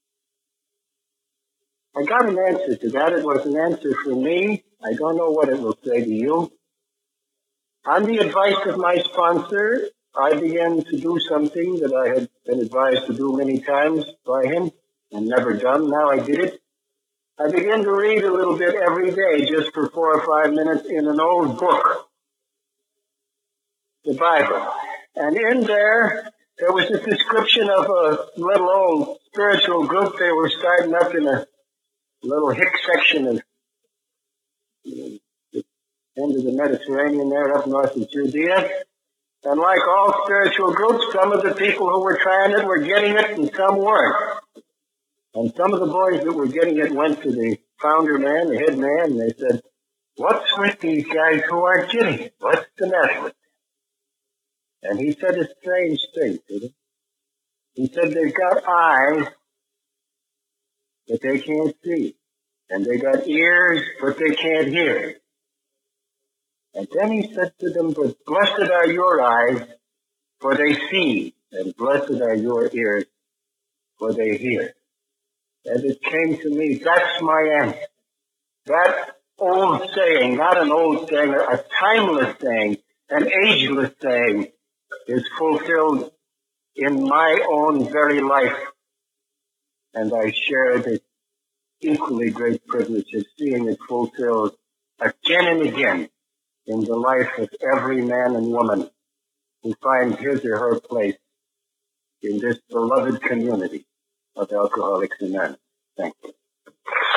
I got an answer to that. It was an answer for me. I don't know what it will say to you. On the advice of my sponsor, I began to do something that I had been advised to do many times by him and never done. Now I did it. I began to read a little bit every day, just for 4 or 5 minutes, in an old book, the Bible. And in there was a description of a little old spiritual group. They were starting up in a little hick section of the end of the Mediterranean there up north of Judea. And like all spiritual groups, some of the people who were trying it were getting it and some weren't. And some of the boys that were getting it went to the founder man, the head man, and they said, what's with these guys who aren't getting it? What's the matter with them? And he said a strange thing to them. He said they've got eyes, but they can't see. And they got ears, but they can't hear. And then he said to them, but blessed are your eyes, for they see, and blessed are your ears, for they hear. And it came to me, that's my answer. That old saying, not an old saying, a timeless saying, an ageless saying, is fulfilled in my own very life. And I share the equally great privilege of seeing it fulfilled again and again in the life of every man and woman who finds his or her place in this beloved community of Alcoholics Anonymous. Thank you.